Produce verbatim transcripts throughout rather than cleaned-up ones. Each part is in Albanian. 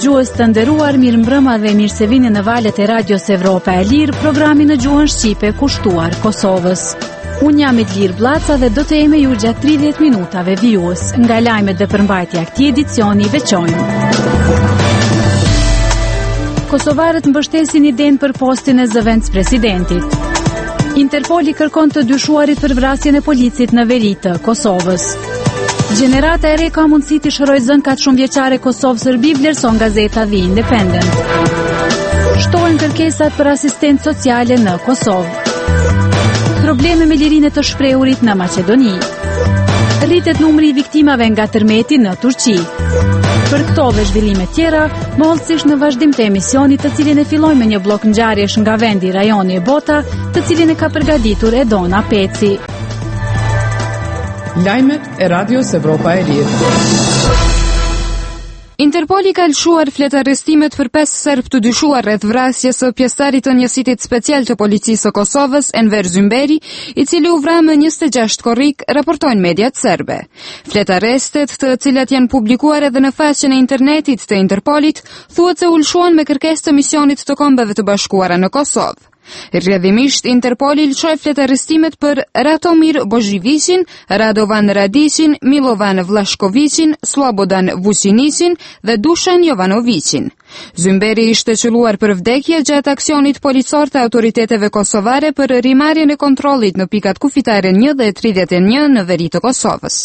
dëgjues të nderuar, mirëmbrëma dhe mirë se vini në valët e Radios Evropa e Lirë, programi në gjuhën shqipe kushtuar Kosovës. Unë jam Idlir Blaca dhe do të jemi ju gjatë tridhjetë minutave vijues nga lajmet dhe përmbajtja këtij edicioni veçojnë. Kosovarët mbështesin idenë për postin e zëvendës presidentit. Interpoli kërkon të dyshuarit për vrasjen e policit në veri të Kosovës. Gjenerata e re ka mundësi të shërojë zënkat shumëvjeçare Kosovë-Serbi, vlerëson gazeta The Independent. Shtohen kërkesat për asistencë sociale në Kosovë. Probleme me lirinë të shprehurit në Maqedoni. Rritet numri i viktimave nga tërmeti në Turqi. Për këto dhe zhvillime tjera, më hollësisht në vazhdim të emisionit, të cilin e filloj me një blok ngjarjesh nga vendi rajoni e Bota, të cilin e ka përgatitur Edona Peci. Lajmet e Radios Evropa e Lirë. Interpoli ka lëshuar flet arrestimet për pesë serb të dyshuar rreth vrasjes së pjesëtarit të njësitit special të policisë së Kosovës, Enver Zymberi, i cili u vra më njëzet e gjashtë korrik, raportojnë mediat serbe. Flet arrestet, të cilat janë publikuar edhe në faqen e internetit të Interpolit, thuhet se u lëshuan me kërkesë të misionit të Kombeve të Bashkuara në Kosovë. Rrjedhimisht, Interpoli lëshoi flet arrestimet për Ratomir Bozhivicin, Radovan Radicin, Milovan Vlashkovicin, Slobodan Vucinisin dhe Dušan Jovanovicin. Zymberi ishte qelluar për vdekje gjatë aksionit policor të autoriteteve kosovare për rimarrjen e kontrollit në pikat kufitare një dhe tridhjetë e një në veri të Kosovës.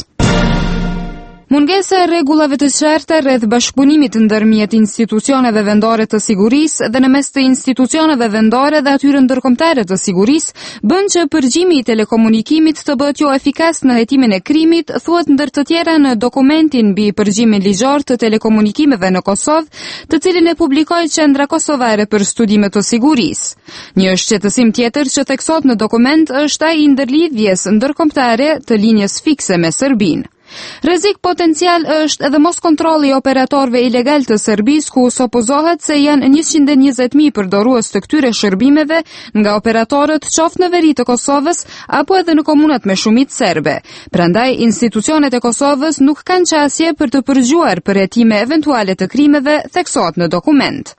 Mungesa e rregullave të qarta rreth bashkëpunimit ndërmjet institucioneve vendore të sigurisë dhe në mes të institucioneve vendore dhe atyre ndërkombëtare të sigurisë bën që përgjimi i telekomunikimit të bëhet jo efikas në hetimin e krimit, thuhet ndër të tjera në dokumentin mbi përgjimin ligjor të telekomunikimeve në Kosovë, të cilin e publikoi Qendra Kosovare për Studime të Sigurisë. Një shqetësim tjetër që theksohet në dokument është ai i ndërlidhjes ndërkombëtare të linjës fikse me Serbinë. Rrezik potencial është edhe mos kontrolli i operatorëve ilegal të Serbisë, ku supozohet se janë njëqind e njëzet mijë përdorues të këtyre shërbimeve nga operatorët qoftë në veri të Kosovës apo edhe në komunat me shumicë serbe. Prandaj institucionet e Kosovës nuk kanë qasje për të përgjuar për hetime eventuale të krimeve, theksohet në dokument.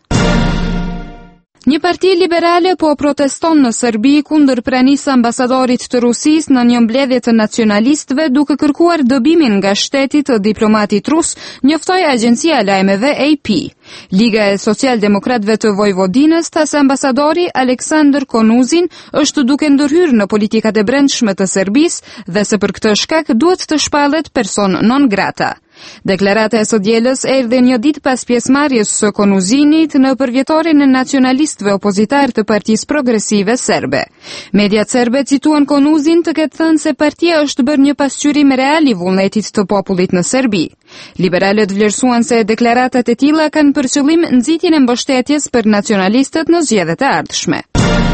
Një parti liberale po proteston në Serbi kundër pranisë ambasadorit të Rusisë në një mbledhje të nacionalistëve, duke kërkuar dobimin nga shteti të diplomatit rus, njoftoi agjencia e lajmeve A P. Liga e Socialdemokratëve të Vojvodinës thas se ambasadori Aleksandr Konuzin është duke ndërhyrë në politikat e brendshme të Serbisë dhe se për këtë shkak duhet të shpallet person non grata. Deklarata e së dielës erdhi një ditë pas pjesëmarrjes së Konuzinit në përvjetorin e nacionalistëve opozitar të Partisë Progresive Serbe. Mediat serbe cituan Konuzin të ketë thënë se partia është bërë një pasqyrim real i vullnetit të popullit në Serbi. Liberalët vlerësuan se deklaratat e tilla kanë për qëllim nxitjen e mbështetjes për nacionalistët në zgjedhjet e ardhshme.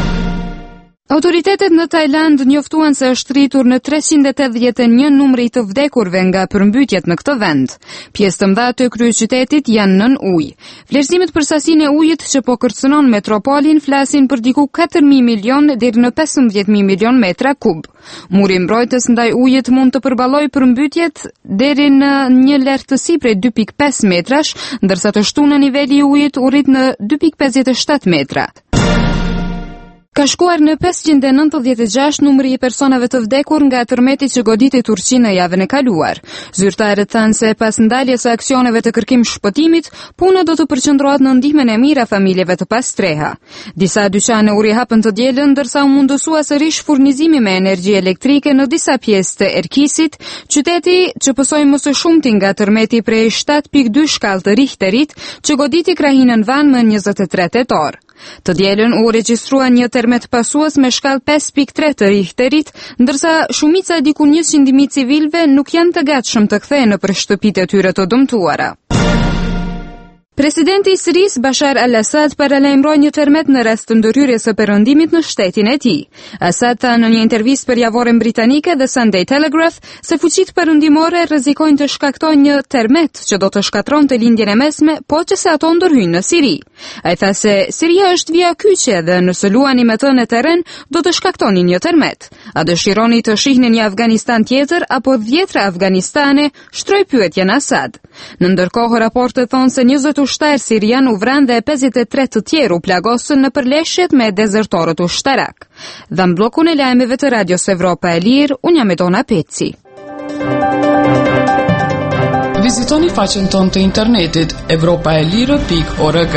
Autoritetet në Tajland njoftuan se është rritur në treqind e tetëdhjetë e një numri i të vdekurve nga përmbytjet në këtë vend. Pjesë të mëdha të kryeqytetit janë nën ujë. Vlerësimet për sasinë e ujit që po kërcënon metropolin flasin për diku katër mijë milion deri në pesëmbëdhjetë mijë milion metra kub. Muri mbrojtës ndaj ujit mund të përballojë përmbytjet deri në një lartësi prej dy pikë pesë metrash, ndërsa të shtunë niveli i ujit u rrit në dy pikë pesëdhjetë e shtatë metra. Ka shkuar në pesëqind e nëntëdhjetë e gjashtë numri i personave të vdekur nga tërmeti që goditi Turqinë në javën e kaluar. Zyrtarët thanë se pas ndaljes së aksioneve të kërkim shpëtimit, puna do të përqendrohet në ndihmën e mirë a familjeve të pastreha. Disa dyqane u rihapën të dielën, ndërsa u mundësua sërish furnizimi me energji elektrike në disa pjesë të Erkisit, qyteti që pësoi më së shumti nga tërmeti prej shtatë pikë dy shkallë të Richterit, që goditi krahinën Van më njëzet e tre tetor. Të dielën u regjistrua një tërmet pasues me shkallë pesë pikë tre të Richterit, ndërsa shumica e diku njëqind mijë civilëve nuk janë të gatshëm të kthehen nëpër shtëpitë e tyre të dëmtuara. Presidenti i Sirisë Bashar al-Assad paralajmëroi një tërmet në rast të ndërhyrjes së perëndimit në shtetin e tij. Assad tha në një intervistë për javoren britanike dhe Sunday Telegraph se fuqitë perëndimore rrezikojnë të shkaktojnë një tërmet që do të shkatronte lindjen e mesme, po që se ato ndërhyjnë në Siri. Ai tha se Siria është vija kyçe dhe nëse luani me të në terren do të shkaktoni një tërmet. A dëshironi të shihni një Afganistan tjetër apo dhjetra Afganistane, shtroi pyetjen Asad. Në ndërkohë raportet thonë se njëzet ushtarë sirian u vranë dhe pesëdhjetë e tre të tjerë u plagosën në përleshjet me dezertorët ushtarak. Dhe në blokun e lajmeve të Radios Evropa e Lirë, unë jam Edona Peci. Vizitoni faqen tonë të internetit evropa e lirë pikë org.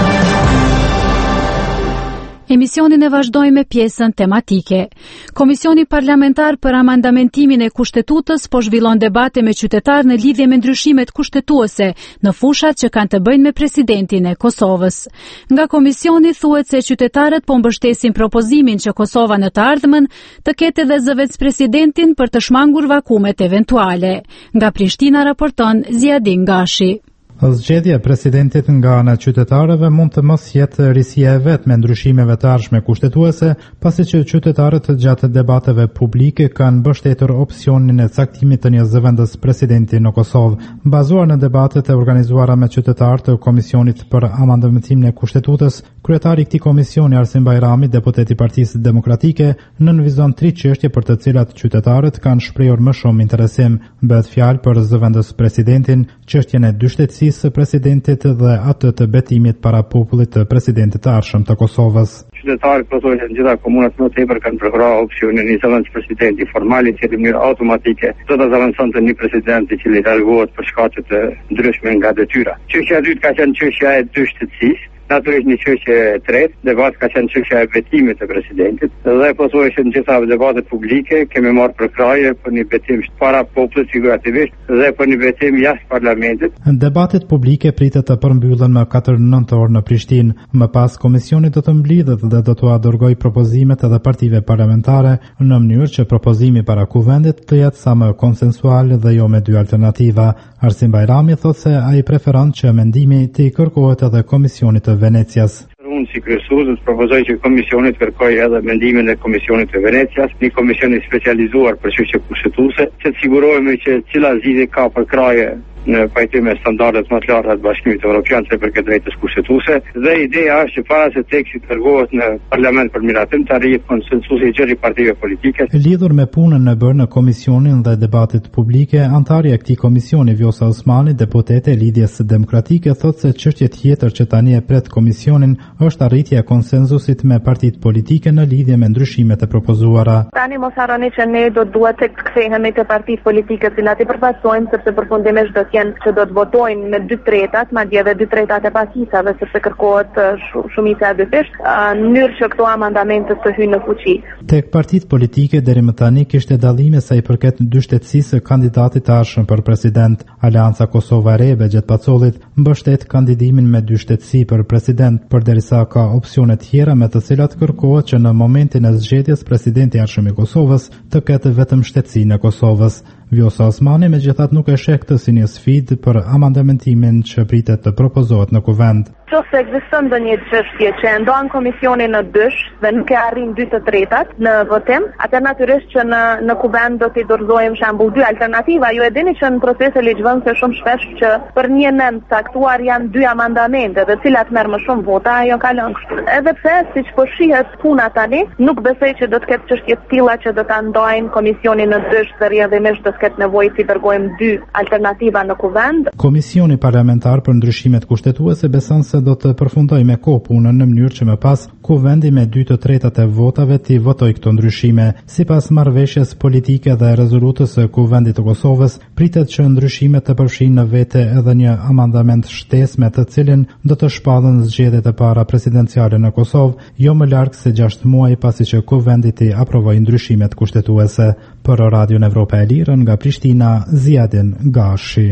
Emisionin e vazhdojmë me pjesën tematike. Komisioni parlamentar për amandamentimin e kushtetutës po zhvillon debate me qytetarë në lidhje me ndryshimet kushtetuese në fushat që kanë të bëjnë me presidentin e Kosovës. Nga komisioni thuhet se qytetarët po mbështesin propozimin që Kosova në të ardhmen të ketë edhe zëvendëspresidentin për të shmangur vakumet eventuale. Nga Prishtina raporton Ziadin Gashi. Zgjedhja e presidentit nga ana e qytetarëve mund të mos jetë risja e vet me ndryshimeve të ardhshme kushtetuese, pasi që qytetarët gjatë debateve publike kanë mbështetur opsionin e caktimit të një zëvendës presidenti në Kosovë. Bazuar në debatet e organizuara me qytetarë të Komisionit për amandamentimin e kushtetutës, kryetari i këtij komisioni Arsim Bajrami, deputeti i Partisë Demokratike, nënvizon tri çështje për të cilat qytetarët kanë shprehur më shumë interesim. Bëhet fjalë për zëvendës presidentin, çështjen e dyshtetësisë së presidentit dhe atë të betimit para popullit të presidentit të ardhshëm të Kosovës. Qytetarët pothuajse në gjitha komunat më tepër kanë preferuar opsionin e zëvendës presidenti formal, i cili në mënyrë automatike do të zëvendësonte një president i cili largohet për shkaqe të ndryshme nga detyra. Çështja e dytë ka qenë çështja e dyshtetësisë. Natyrisht një çështje e tretë, debati ka qenë çështja e betimit të presidentit dhe pothuajse në gjitha debatet publike kemi marrë për kraje për një betim para popullit figurativisht dhe për një betim jashtë parlamentit. Debatet publike pritet të përmbyllen më katër nëntor në Prishtinë. Më pas komisioni do të mblidhet dhe do të dërgojë propozimet edhe partive parlamentare në mënyrë që propozimi para kuvendit të jetë sa më konsensual dhe jo me dy alternativa. Arsim Bajrami thotë se ai preferon që mendimi të i kërkohet edhe komisionit të Venecias. Unë si kryesues propozoj që komisioni të kërkojë edhe mendimin e komisionit të Venecias, një komision i specializuar për çështje kushtetuese, që të sigurohemi që cila zgjidhje ka për kraje në pajtim me standardet më të larta të Bashkimit Evropian se për këtë drejtës kushtetuese dhe ideja është që para se teksti të dërgohet në parlament për miratim të arrihet konsensusi i gjerë i partive politike. Lidhur me punën e bërë në komisionin dhe debatet publike, antarja e këtij komisioni Vjosa Osmani, deputete e Lidhjes Demokratike, thotë se çështje tjetër që tani e pret komisionin është arritja e konsensusit me partitë politike në lidhje me ndryshimet e propozuara. Tani mos harroni që ne do duhet të kthehemi te partitë politike që ti përfaqësojnë sepse përfundimisht do të që do të votojnë me dy tretat, madje edhe dy tretat e pasisave, sepse kërkohet shumica e dyfisht, në mënyrë që këto amandamente të hyjnë në fuqi. Tek partitë politike deri më tani kishte dallime sa i përket dyshtetësisë së kandidatit të ardhshëm për president. Aleanca Kosova e Re, Bexhet Pacollit, mbështet kandidimin me dyshtetësi për president, përderisa ka opsione tjera me të cilat kërkohet që në momentin e zgjedhjes presidenti i ardhshëm i Kosovës të ketë vetëm shtetësinë e Kosovës. Vjosa Osmani megjithatë nuk e sheh këtë si një sfidë për amandamentimin që pritet të propozohet në kuvend. Nëse ekziston ndonjë çështje që e ndon komisionin në dysh dhe nuk e arrin dy të tretat në votim, atë natyrisht që në në kuvend do t'i dorëzojmë shembull dy alternativa. Ju e dini që në procese ligjvënëse shumë shpesh që për një nën caktuar janë dy amandamente, të cilat merr më shumë vota, ajo kalon kështu. Edhe pse siç po shihet puna tani, nuk besoj që do të ketë çështje të tilla që do ta ndajnë komisionin në dysh dhe rrjedhimisht do të ketë nevojë të dërgojmë dy alternativa në kuvend. Komisioni parlamentar për ndryshimet kushtetuese beson se do të përfundoj me kohë punën në mënyrë që më pas kuvendi me dy të tretat e votave të votoj këto ndryshime. Sipas marrëveshjes politike dhe rezolutës së Kuvendit të Kosovës, pritet që ndryshimet të përfshinë në vete edhe një amandament shtesë me të cilin do të shpallën zgjedhjet e para presidenciale në Kosovë, jo më larg se gjashtë muaj pasi që kuvendi të aprovojë ndryshimet kushtetuese. Për Radion Evropa e Lirë nga Prishtina, Ziadin Gashi.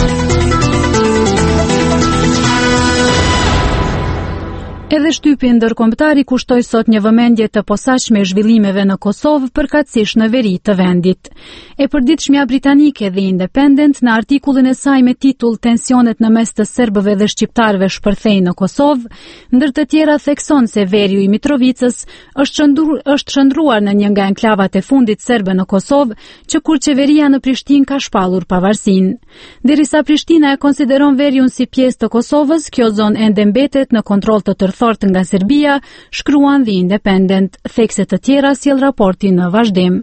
Edhe shtypi ndërkombëtar i kushtoi sot një vëmendje të posaçme zhvillimeve në Kosovë përkatësisht në veri të vendit. E përditshmja britanike The Independent në artikullin e saj me titull Tensionet në mes të serbëve dhe shqiptarëve shpërthejnë në Kosovë, ndër të tjera thekson se veriu i Mitrovicës është shëndruar, është shëndruar në një nga enklavat e fundit serbe në Kosovë, që kur qeveria në Prishtinë ka shpallur pavarësinë. Derisa Prishtina e konsideron veriun si pjesë të Kosovës, kjo zonë ende mbetet në kontroll të tërë fortë nga Serbia, shkruan The Independent. Thekse të tjera sjell raporti në vazhdim.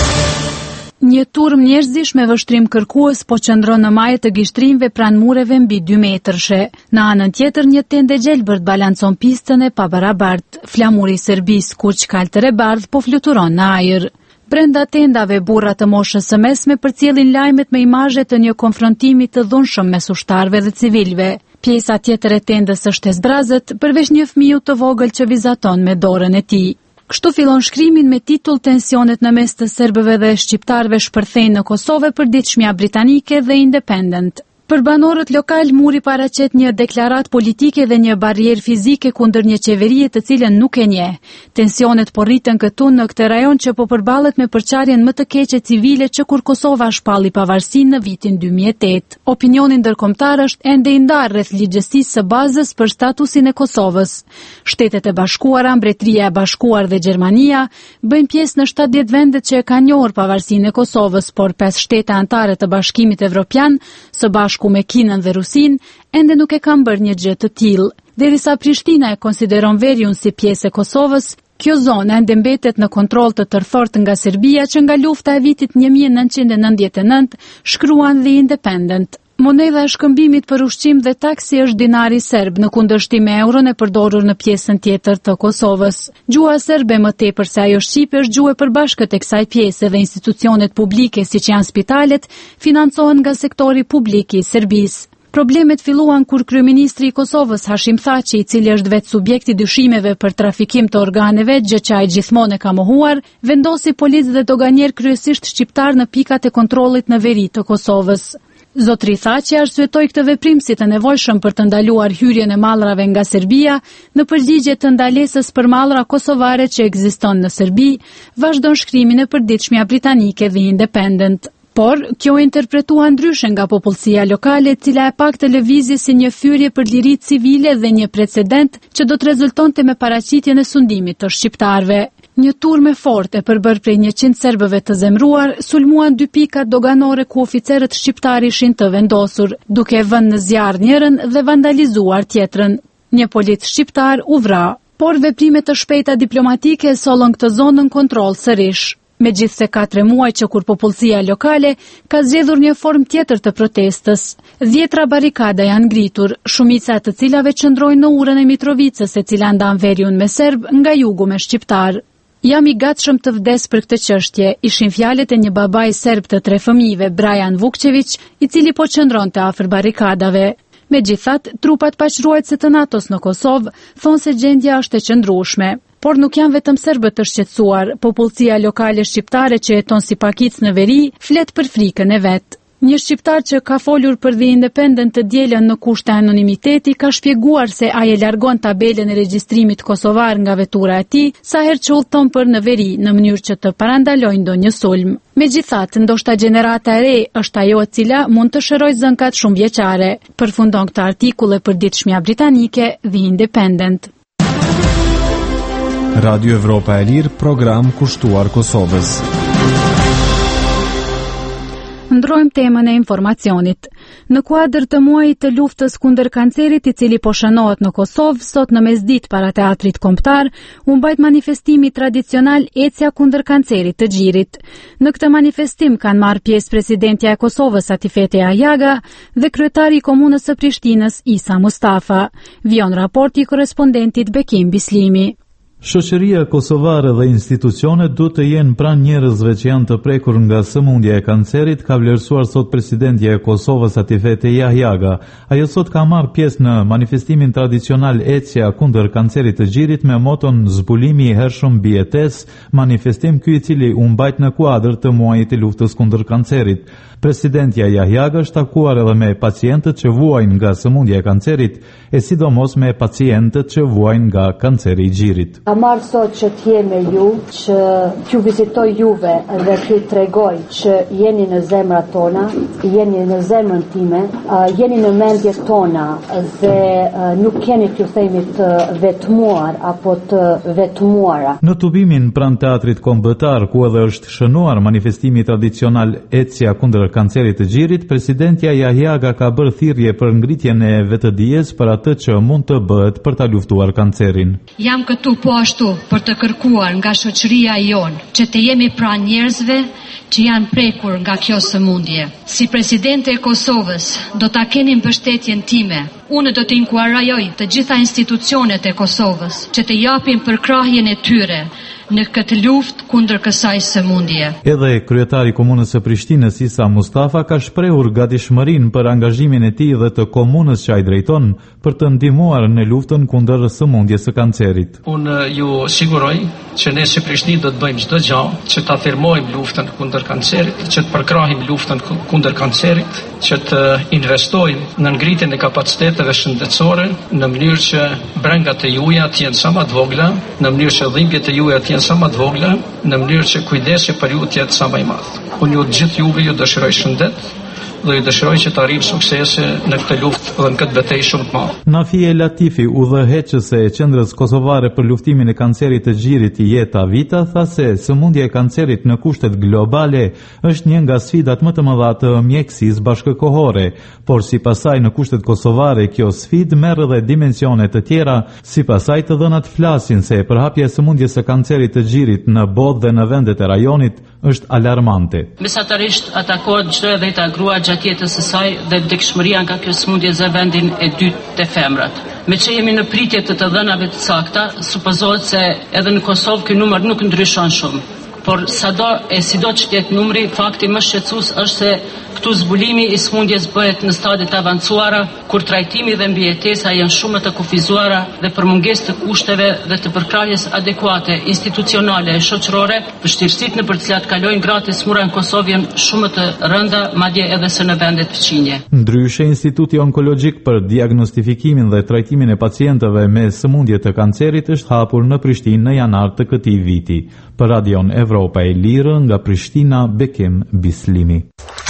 Një turm njerëzish me vështrim kërkues po qëndron në maje të gishtrimve pranë mureve mbi dy metërshe. Në anën tjetër një tendë gjelbërt balancon pistën e pabarabart. Flamuri i Serbisë kur çkaltër e bardh po fluturon në ajër. Brenda tendave burra të moshës së mesme përcjellin lajmet me imazhe të një konfrontimi të dhunshëm mes ushtarëve dhe civilëve. Pjesa tjetër e tendës është e zbrazët, përveç një fëmiu të vogël që vizaton me dorën e tij. Kështu fillon shkrimin me titull Tensionet në mes të serbëve dhe shqiptarëve shpërthejnë në Kosovë për ditëshmja britanike dhe Independent. Për banorët lokal, muri paraqet një deklarat politike dhe një barrierë fizike kundër një qeverie të cilën nuk e njeh. Tensionet po rriten këtu në këtë rajon që po përballet me përçarjen më të keqe civile që kur Kosova shpalli pavarësinë në vitin dy mijë e tetë. Opinioni ndërkombëtar është ende i ndarë rreth ligjësisë së bazës për statusin e Kosovës. Shtetet e Bashkuara, Mbretëria e Bashkuar dhe Gjermania bëjnë pjesë në shtatëdhjetë vendet që e kanë njohur pavarësinë e Kosovës, por pesë shtete anëtare të Bashkimit Evropian, së bashku me Kinën dhe Rusin, ende nuk e kanë bërë një gjë të tillë. Derisa Prishtina e konsideron Veriun si pjesë e Kosovës, kjo zonë ende mbetet në kontroll të tërfortë nga Serbia që nga lufta e vitit një mijë e nëntëqind e nëntëdhjetë e nëntë, shkruan The Independent. Monedha e shkëmbimit për ushqim dhe taksi është dinari serb në kundërshtim me euron e përdorur në pjesën tjetër të Kosovës. Gjuha serbe më tepër se ajo shqipe është gjuhë e përbashkët e kësaj pjese dhe institucionet publike siç janë spitalet financohen nga sektori publik i Serbisë. Problemet filluan kur kryeministri i Kosovës Hashim Thaçi, i cili është vetë subjekti dyshimeve për trafikim të organeve, gjë që ai gjithmonë e ka mohuar, vendosi policë dhe doganier kryesisht shqiptar në pikat e kontrollit në veri të Kosovës. Zotri Thaçi arsyetoi këtë veprim si të nevojshëm për të ndaluar hyrjen e mallrave nga Serbia në përgjigje të ndalesës për mallra kosovare që ekziston në Serbi, vazhdon shkrimin e përditshmja britanike The Independent. Por, kjo e interpretua ndryshe nga popullsia lokale, cila e pak të lëvizje si një thyrje për liri civile dhe një precedent që do të rezultonte me paraqitjen e sundimit të shqiptarëve. Një turme forte përbër prej njëqind serbëve të zemruar sulmuan dy pikat doganore ku oficerët shqiptar ishin të vendosur, duke vënë në zjarr njërin dhe vandalizuar tjetrën. Një polic shqiptar u vra, por veprime të shpejta diplomatike sollën këtë zonë në kontroll sërish. Megjithse ka tre muaj që kur popullsia lokale ka zgjedhur një formë tjetër të protestës. Dhjetra barikada janë ngritur, shumica të cilave qëndrojnë në urën e Mitrovicës, e cila ndan Veriun me serb nga jugu me shqiptar. Jam i gatshëm të vdes për këtë çështje, ishin fjalët e një babai serb të tre fëmijëve, Brajan Vukčević, i cili po qëndronte afër barikadave. Megjithatë, trupat paqruajtëse të NATO-s në Kosovë thonë se gjendja është e qëndrueshme. Por nuk janë vetëm serbët të shqetësuar, popullsia lokale shqiptare që jeton si pakicë në veri, flet për frikën e vet. Një shqiptar që ka folur për The Independent të dielën në kushte anonimiteti ka shpjeguar se ai e largon tabelën e regjistrimit kosovar nga vetura e tij sa herë që udhton për në veri në mënyrë që të parandalojë ndonjë sulm. Megjithatë, ndoshta gjenerata e re është ajo e cila mund të shërojë zënkat shumë vjeçare, përfundon këtë artikull e përditshmja britanike The Independent. Radio Evropa e Lirë, program kushtuar Kosovës. Ndrojmë temën e informacionit. Në kuadër të muajit të luftës kundër kancerit, i cili po shënohet në Kosovë, sot në mesditë para teatrit kombëtar, u mbajt manifestimi tradicional Ecja kundër kancerit të gjirit. Në këtë manifestim kanë marrë pjesë presidentja e Kosovës Atifete Jahjaga dhe kryetari i komunës së Prishtinës Isa Mustafa. Vjon raporti i korrespondentit Bekim Bislimi. Shoqëria kosovare dhe institucionet duhet të jenë pranë njerëzve që janë të prekur nga sëmundja e kancerit, ka vlerësuar sot presidentja e Kosovës Atifete Jahjaga. Ajo sot ka marrë pjesë në manifestimin tradicional Ecja kundër kancerit të gjirit me moton Zbulimi i hershëm mbi jetesë, manifestim ky i cili u mbajt në kuadër të muajit të luftës kundër kancerit. Presidentja Jahjaga është takuar edhe me pacientët që vuajnë nga sëmundja e kancerit, e sidomos me pacientët që vuajnë nga kanceri i gjirit. A marrë sot që t'je me ju, që t'ju vizitoj juve dhe t'ju tregoj që jeni në zemrat tona, jeni në zemrën time, uh, jeni në mendjet tona dhe uh, nuk keni t'ju themi të vetmuar apo të vetmuara. Në tubimin pranë teatrit kombëtar, ku edhe është shënuar manifestimi tradicional Ecja kundër kancerit të gjirit, presidentja Yahiaga ka bërë thirrje për ngritjen e vetëdijes për atë që mund të bëhet për ta luftuar kancerin. Jam këtu po ashtu për të kërkuar nga shoqëria jonë që të jemi pranë njerëzve që janë prekur nga kjo sëmundje. Si presidente e Kosovës, do ta keni mbështetjen time. Unë do të inkuarojoj të gjitha institucionet e Kosovës që të japin përkrahjen e tyre në këtë luftë kundër kësaj sëmundje. Edhe kryetari i komunës së Prishtinës Isa Mustafa ka shprehur gatishmërinë për angazhimin e tij dhe të komunës që ai drejton për të ndihmuar në luftën kundër sëmundjes së kancerit. Unë ju siguroj që ne si Prishtinë do të bëjmë çdo gjë që ta firmojmë luftën kundër kancerit, që të përkrahim luftën kundër kancerit, që të investojmë në ngritjen e kapaciteteve shëndetësore në mënyrë që brengat e juaja të jenë sa më të vogla, në mënyrë që dhimbjet e juaja të jenë sa më të vogla, në mënyrë që kujdesi për ju të jetë sa më i madh. Unë ju të gjithë juve ju dëshiroj shëndet dhe ju dëshiroj që të arrijmë suksese në këtë luftë dhe në këtë betejë shumë të madhe. Nafie Latifi, udhëheqëse e qendrës kosovare për luftimin e kancerit të gjirit Jeta Vita, tha se sëmundja e kancerit në kushtet globale është një nga sfidat më të mëdha të mjekësisë bashkëkohore, por sipas saj në kushtet kosovare kjo sfidë merr edhe dimensione të tjera. Sipas saj të dhënat flasin se përhapja e sëmundjes së kancerit të gjirit në botë dhe në vendet e rajonit është alarmante. Mesatarisht atakohet çdo e dhjetë grua gjatë jetës së saj dhe vdekshmëria nga kjo sëmundje zë vendin e dytë te femrat. Me që jemi në pritje të të dhënave të sakta, supozohet se edhe në Kosovë ky numër nuk ndryshon shumë. Por sado e sido që tjetë numri, fakti më shqetësues është se këtu zbulimi i sëmundjes bëhet në stadit avancuara, kur trajtimi dhe mbijetesa janë shumë të kufizuara dhe për mungesë të kushteve dhe të përkrahjes adekuate institucionale e shoqërore, vështirësitë në për të cilat kalojnë gratë e smura në Kosovë janë shumë të rënda, madje edhe se në vendet fëqinje. Ndryshe, Instituti Onkologjik për diagnostifikimin dhe trajtimin e pacientëve me sëmundje të kancerit është hapur në Prishtinë në janar të këtij viti. Për Radion Evropa e Lirë, nga Prishtina, Bekim Bislimi.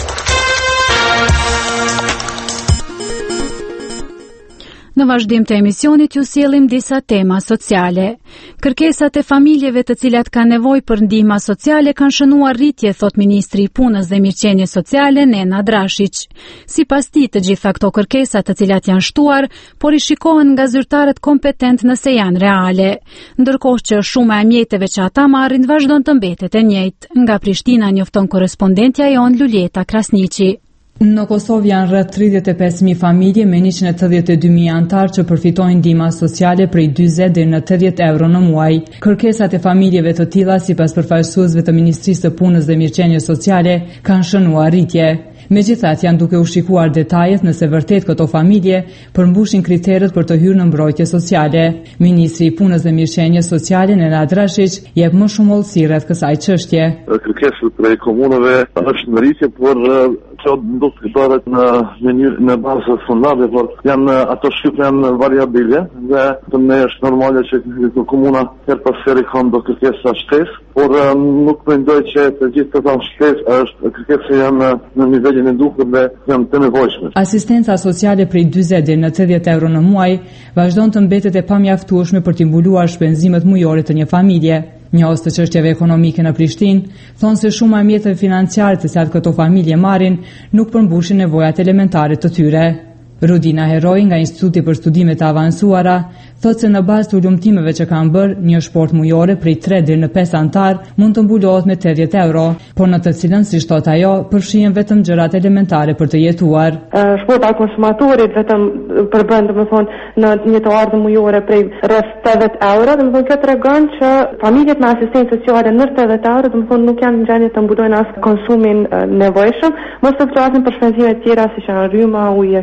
Në vazhdim të emisionit ju sjellim disa tema sociale. Kërkesat e familjeve të cilat kanë nevojë për ndihmë sociale kanë shënuar rritje, thot Ministri i Punës dhe Mirëqenies Sociale Nena Drashić. Sipas tij, të gjitha këto kërkesa të cilat janë shtuar, por i shikohen nga zyrtarët kompetent nëse janë reale, ndërkohë që shuma e mjeteve që ata marrin vazhdon të mbetet e njëjtë. Nga Prishtina njofton korrespondentja jon Luljeta Krasniqi. Në Kosovë janë rreth tridhjetë e pesë mijë familje me njëqind e tetëdhjetë e dy mijë anëtar që përfitojnë ndihma sociale prej dyzet deri në tetëdhjetë euro në muaj. Kërkesat e familjeve të tilla, sipas përfaqësuesve të Ministrisë së Punës dhe Mirëqenies Sociale, kanë shënuar rritje. Megjithatë, janë duke u shikuar detajet nëse vërtet këto familje përmbushin kriteret për të hyrë në mbrojtje sociale. Ministri i Punës dhe Mirëqenies Sociale Nena Drashić jep më shumë hollësi rreth kësaj çështje. Kërkesat prej komunave është në rritje, por që do të bëhet në mënyrë në bazë fundave, por janë ato shifra janë variabile dhe të ne është normale që komuna her pas here kanë do kërkesa shtesë, por nuk mendoj që të gjithë këto shtesë është kërkesa janë në nivelin e duhur dhe janë të nevojshme. Asistenca sociale prej dyzet deri në tetëdhjetë euro në muaj vazhdon të mbetet e pamjaftueshme për të mbuluar shpenzimet mujore të një familje. Njohës të çështjeve ekonomike në Prishtinë thonë se shuma e mjeteve financiare të cilat këto familje marrin nuk përmbushin nevojat elementare të tyre. Rudina Heroi nga Instituti për Studime të Avancuara thotë se në bazë të ulëmtimeve që kanë bërë, një shport mujore prej tre deri në pesë antar mund të mbulohet me tetëdhjetë euro, por në të cilën, si thot ajo, përfshihen vetëm gjërat elementare për të jetuar. Shporta e konsumatorit vetëm përbën, domethënë, në një të ardhmë mujore prej rreth tetëdhjetë euro, domethënë kjo tregon që familjet me asistencë sociale në tetëdhjetë euro, domethënë nuk janë në gjendje të mbulojnë as konsumin nevojshëm, mos të flasim për shpenzime të tjera siç janë rryma, uji e kështu me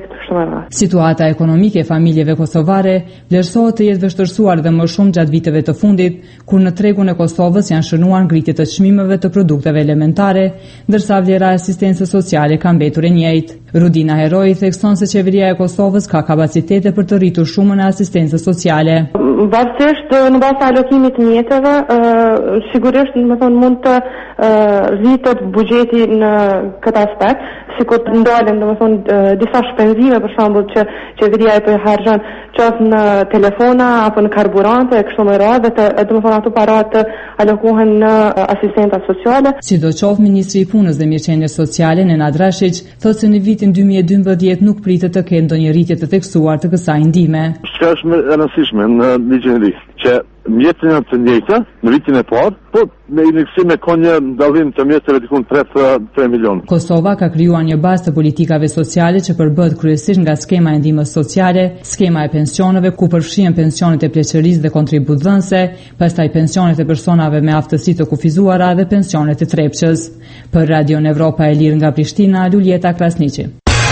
familjarëve. Situata ekonomike e familjeve kosovare vlerësohet të jetë vështirësuar dhe më shumë gjatë viteve të fundit, kur në tregun e Kosovës janë shënuar ngritjet të çmimeve të produkteve elementare, ndërsa vlera e asistencës sociale ka mbetur e njëjtë. Rudina Heroi thekson se qeveria e Kosovës ka kapacitete për të rritur shumën e asistencës sociale. Varësisht në bazë të alokimit të mjeteve, sigurisht më thonë mund të rritet buxheti në këtë aspekt, sikur të ndalen domethënë disa shpenzime për shembull që qeveria e përharxhon qoftë në telefona apo në karburante e kështu me radhë, domethënë ato para të alokohen në asistenca sociale. Sidoqoftë ministri i punës dhe mirëqenies sociale Nenad Rashiq thotë se në vitin dy mijë e dymbëdhjetë nuk pritet të ketë ndonjë rritje të theksuar të kësaj ndihme. Çka është më e rëndësishme në ligjin e ri, që mjetët janë të njëjta në vitin e parë, po me indeksim e ka një dallim të mjetëve diku tre milion. Kosova ka krijuar një bazë të politikave sociale që përbëhet kryesisht nga skema e ndihmës sociale, skema e pensioneve ku përfshihen pensionet e pleqërisë dhe kontributdhënëse, pastaj pensionet e personave me aftësi të kufizuara dhe pensionet e trepçës. Për Radio Evropa e Lirë nga Prishtina, Luljeta Krasniqi.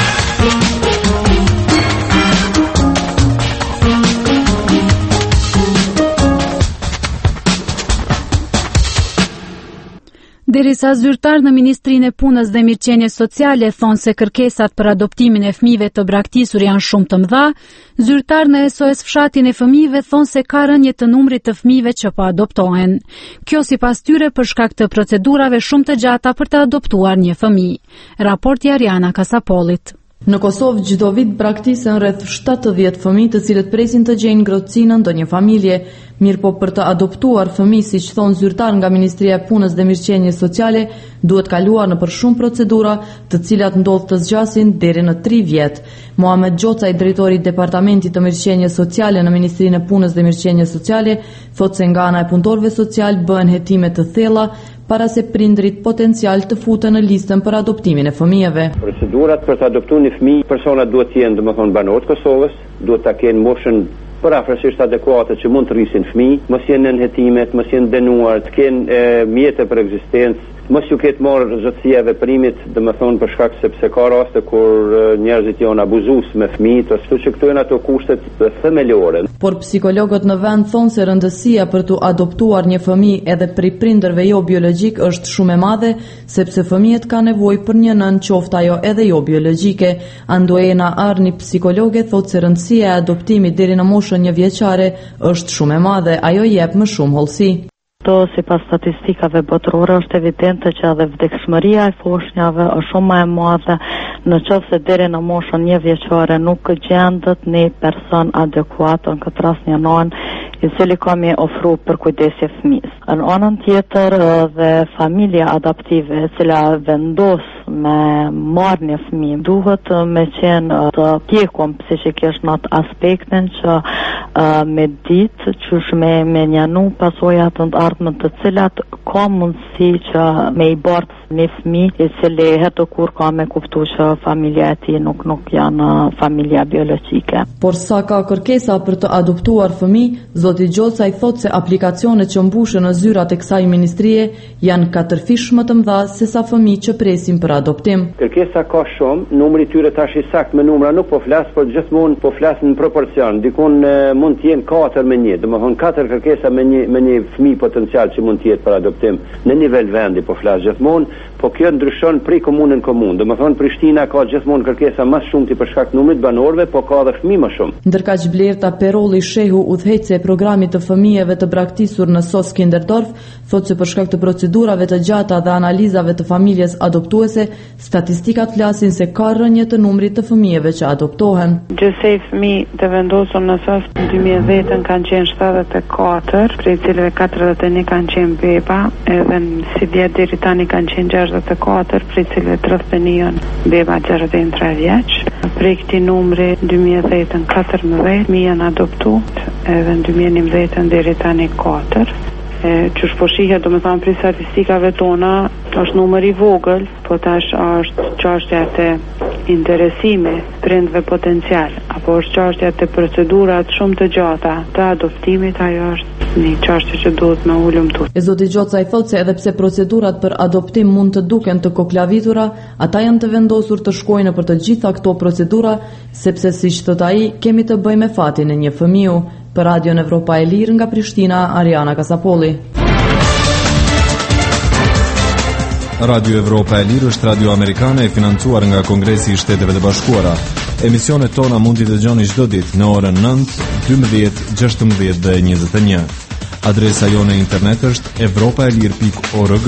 Derisa zyrtar në Ministrinë e Punës dhe Mirëqenies Sociale thonë se kërkesat për adoptimin e fëmijëve të braktisur janë shumë të mëdha, zyrtar në S O S Fshatin e fëmijëve thonë se ka rënje të numrit të fëmijëve që po adoptohen. Kjo sipas tyre për shkak të procedurave shumë të gjata për të adoptuar një fëmijë. Raporti Ariana Kasapollit. Në Kosovë çdo vit braktisen rreth shtatëdhjetë fëmijë të cilët presin të gjejnë ngrohtësi në ndonjë familje, mirë po për të adoptuar fëmijë, siç thon zyrtar nga Ministria e Punës dhe Mirëqenies Sociale, duhet kaluar në për shumë procedura, të cilat ndodh të zgjasin deri në tri vjet. Muhamet Gjocaj, drejtori i Departamentit të Mirëqenies Sociale në Ministrinë e Punës dhe Mirëqenies Sociale, thotë se nga ana e punëtorëve social bëhen hetime të thella para se prindrit potencial të futen në listën për adoptimin e fëmijëve. Procedurat për të adoptuar një fëmijë, personat duhet të jenë domethënë banorë të Kosovës, duhet ta kenë moshën përafërsisht adekuate që mund të rrisin fëmijë, mos jenë në hetimet, mos jenë dënuar, të kenë mjete për ekzistencë, mos ju ketë marrë zotësia e veprimit, domethënë për shkak sepse ka raste kur njerëzit janë abuzues me fëmijët, ashtu që këto janë ato kushtet themelore. Por psikologët në vend thonë se rëndësia për të adoptuar një fëmijë edhe prej prindërve jo biologjik është shumë e madhe, sepse fëmijët kanë nevojë për një nën, qoftë ajo edhe jo biologjike. Andoena Arni, psikologe, thotë se rëndësia e adoptimit deri në moshën një vjeçare është shumë e madhe, ajo jep më shumë hollësi. To, si pas statistikave botërore, është evidente që edhe vdekshmëria e foshnjave është shumë më e madhe në qoftë se deri në moshën një vjeçare nuk gjendet një person adekuat, në këtë rast një nënë i cili ka më ofru për kujdesje fëmijës. Në anën tjetër dhe familja adaptive e cila vendos me marrë një fëmijë duhet me qenë të pjekum psikikisht në atë aspektin që me ditë qysh me me njanu pasojat të ardhme të cilat ka mundësi që me i bartë një fëmijë i cili heto kur ka me kuptu që familja e tij nuk nuk janë familja biologjike. Por sa ka kërkesa për të adoptuar fëmijë, zoti Gjocaj thotë se aplikacionet që mbushen në zyrat e kësaj ministrie janë katërfish më të mëdha se sa fëmijë që presin për adoptim. Kërkesa ka shumë, numri i tyre tash i saktë me numra nuk po flas, por gjithmonë po flas në proporcion. Dikun mund të jenë katër me një, domethënë katër kërkesa me një me një fëmijë potencial që mund të jetë për adoptim. Në nivel vendi po flas gjithmonë, po kjo ndryshon prej komunën në komunë. Domethënë Prishtina ka gjithmonë kërkesa më shumë për shkak të numrit banorëve, po ka edhe fëmijë më shumë. Ndërkaq Blerta Perolli Shehu, udhëheqëse e programit të fëmijëve të braktisur në S O S Kinderdorf, thotë se për shkak të procedurave të gjata dhe analizave të familjes adoptuese, statistikat flasin se ka rënje të numrit të fëmijëve që adoptohen. Gjithsej fëmijë të vendosur në S O S në dy mijë e dhjetë kanë qenë shtatëdhjetë e katër, prej cilëve katërdhjetë e një kanë qenë beba, edhe si vjet deri tani kanë qenë gjashtëdhjetë e katër, prej cilëve tridhjetë e një janë beba gjashtëdhjetë e tre vjeç. Prej këtij numri dy mijë e dhjetë katërmbëdhjetë fëmijë janë adoptuar, edhe në dy mijë e njëmbëdhjetë deri tani katër. Që shpo shihe, do me thamë për statistikave tona, është numër i vogël, po tash është çështja të interesime prindve potencial, apo është çështja të procedurat shumë të gjata të adoptimit, ajo është një çështje që duhet me ulëmtu. E zoti Gjoca i thotë se edhe pse procedurat për adoptim mund të duken të koklavitura, ata janë të vendosur të shkojnë për të gjitha këto procedura, sepse siç thot ai, kemi të bëjmë me fatin e një fëmiu. Për Radion Evropa e Lirë nga Prishtina, Ariana Kasapolli. Radio Evropa e Lirë është radio amerikane e financuar nga Kongresi i Shteteve të Bashkuara. Emisionet tona mund t'i dëgjoni çdo ditë në orën nëntë, dymbëdhjetë, gjashtëmbëdhjetë dhe njëzet e një. Adresa jone internet është evropaelir pikë org.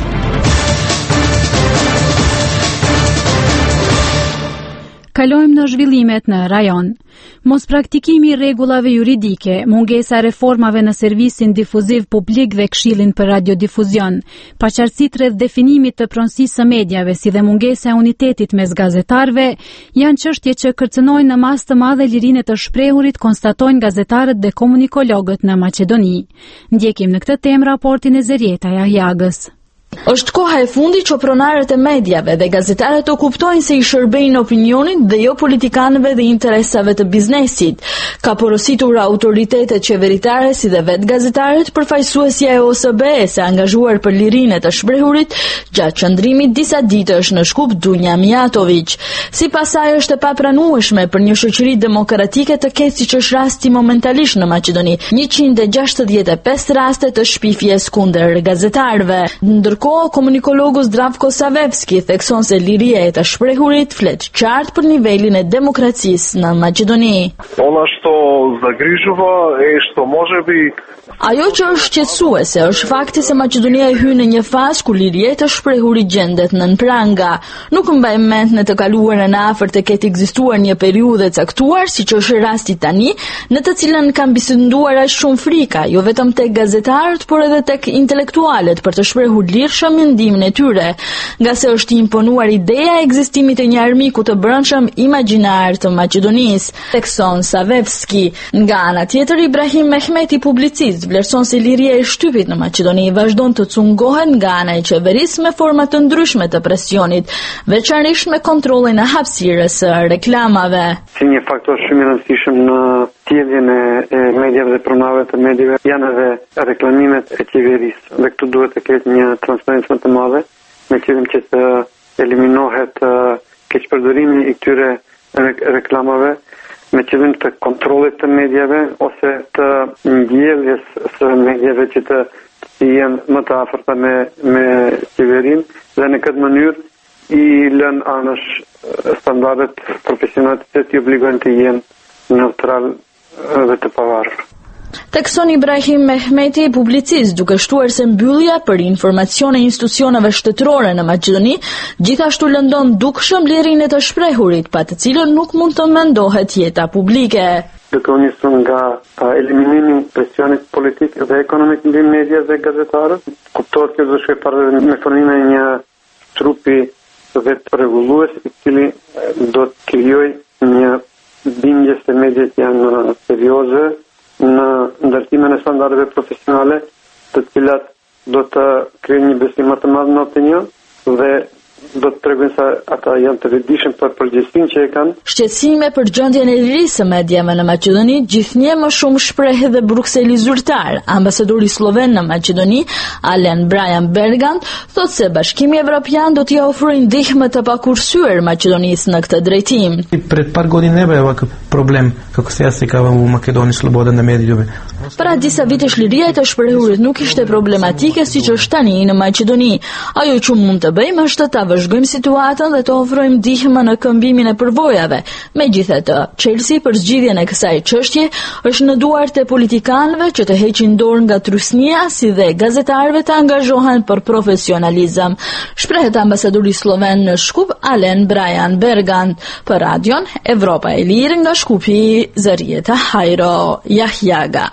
Kalojmë në zhvillimet në rajon. Mos praktikimi i rregullave juridike, mungesa e reformave në servisin difuziv publik dhe Këshillin për radiodifuzion, paqartësitë rreth definimit të pronësisë së mediave si dhe mungesa e unitetit mes gazetarëve, janë çështje që kërcënojnë në mas të madhe lirinë të shprehurit, konstatojnë gazetarët dhe komunikologët në Maqedoni. Ndjekim në këtë temë raportin e Zerieta Jahjagës. Është koha e fundit që pronarët e mediave dhe gazetarët të kuptojnë se i shërbejnë opinionit dhe jo politikanëve dhe interesave të biznesit. Ka porositur autoritetet qeveritare si dhe vetë gazetarët, përfaqësuesja e O S B-s e angazhuar për lirinë të shprehurit gjatë qëndrimit disa ditësh në Shkup Dunja Mijatović. Sipas saj është e papranueshme për një shoqëri demokratike të ketë siç është rasti momentalisht në Maqedoni, njëqind e gjashtëdhjetë e pesë raste të shpifjes kundër gazetarëve. Ndërkohë, komunikologu Zdravko Savevski thekson se liria e të shprehurit flet qartë për nivelin e demokracisë në Maqedoni. Ona što zagrižava e što može bi Ajo që është qetësuese është fakti se Maqedonia e hyn në një fazë ku liria e të shprehurit gjendet nën pranga. Nuk mbaj mend në të kaluarën e afërt të ketë ekzistuar një periudhë e caktuar, siç është rasti tani, në të cilën kanë biseduar aq shumë frika, jo vetëm tek gazetarët, por edhe tek intelektualët për të shprehur lirshëm mendimin e tyre, nga se është imponuar ideja e ekzistimit të një armiku të brendshëm imagjinar të Maqedonisë, thekson Savevski. Nga ana tjetër, Ibrahim Mehmeti, publicist, vlerëson se liria e shtypit në Maqedoni vazhdon të cungohet nga ana e qeverisë me forma të ndryshme të presionit, veçanërisht me kontrollin e hapësirës së reklamave. Si një faktor shumë i rëndësishëm në tjedhjen e mediave dhe pronarëve të mediave janë edhe reklamimet e qeverisë. Dhe këtu duhet të ketë një transparencë më të madhe, me qëllim që të eliminohet keqpërdorimi i këtyre reklamave, me qëllim të kontrollit të mediave ose të ndjelljes së mediave që të, të jenë më të afërta me, me qeverinë dhe në këtë mënyrë i lënë anësh standardet profesionale që t'i obligojnë të jenë neutral dhe të pavarur. Thekson Ibrahim Mehmeti, publicist, duke shtuar se mbyllja për informacione institucioneve shtetërore në Maqedoni gjithashtu lëndon dukshëm lirinë e të shprehurit, pa të cilën nuk mund të mendohet jeta publike. Duke u nisur nga eliminimi i presionit politik dhe ekonomik mbi media dhe gazetarët, kuptohet që do shkojë para me formimin e një trupi vetë rregullues, i cili do të krijojë një bindje se mediat janë serioze në ndërtimin e standardeve profesionale, të cilat do të krijojnë një besim më të madh në opinion dhe do të tregojnë se ata janë të vetëdijshëm për përgjegjësinë që e kanë. Shqetësime për gjendjen e lirisë së mediave në Maqedoni gjithnjë më shumë shpreh edhe Brukseli zyrtar. Ambasadori sloven në Maqedoni, Alen Brian Bergant, thotë se Bashkimi Evropian do t'i ofrojë ndihmë të pakurrësuar Maqedonisë në këtë drejtim. Пред par godina не бе ovakav problem kako se jaslikava u Makedoniji sloboda na medijeve. Para disa vitesh liria e të shprehurit nuk ishte problematike siç është tani në Maqedoni. Ajo që mund të bëjmë është ta vëzhgojmë situatën dhe të ofrojmë ndihmë në këmbimin e përvojave. Megjithatë, Chelsea për zgjidhjen e kësaj çështje është në duart e politikanëve që të heqin dorë nga trysnia, si dhe gazetarëve të angazhohen për profesionalizëm. Shprehet ambasadori sloven në Shkup, Alen Brian Bergant, për Radion Evropa e Lirë nga Shkupi, Zerieta Hajro Jahjaga.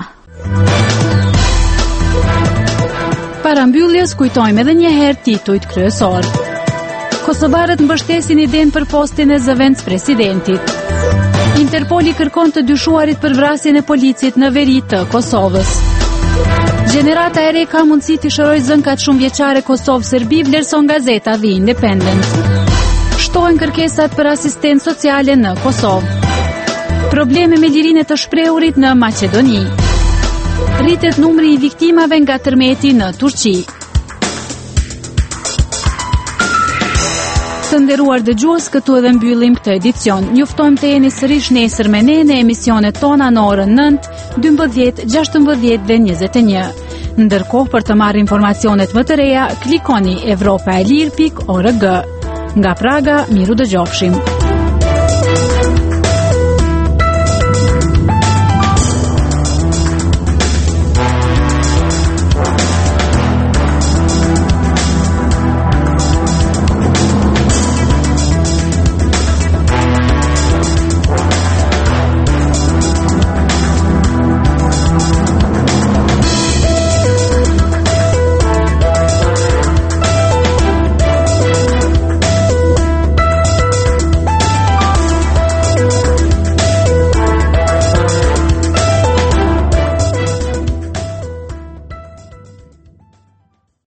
Para mbylljes kujtojmë edhe një herë titujt kryesor. Kosovarët mbështesin idenë për postin e zëvendës presidentit. Interpoli kërkon të dyshuarit për vrasjen e policit në veri të Kosovës. Gjenerata e re ka mundësi të shërojë zënkat shumë vjeçare Kosovë-Serbi, vlerëson gazeta The Independent. Shtohen kërkesat për asistencë sociale në Kosovë. Probleme me lirinë e të shprehurit në Maqedoni. Rritet numri i viktimave nga tërmeti në Turqi. Të nderuar dëgjues, këtu edhe mbyllim këtë edicion. Njoftojmë të jeni sërish nesër me ne në emisionet tona në orën nëntë, dymbëdhjetë, gjashtëmbëdhjetë dhe njëzet e një. Ndërkohë, për të marrë informacionet më të reja, klikoni evropaelir pikë org. Nga Praga, miru dëgjofshim.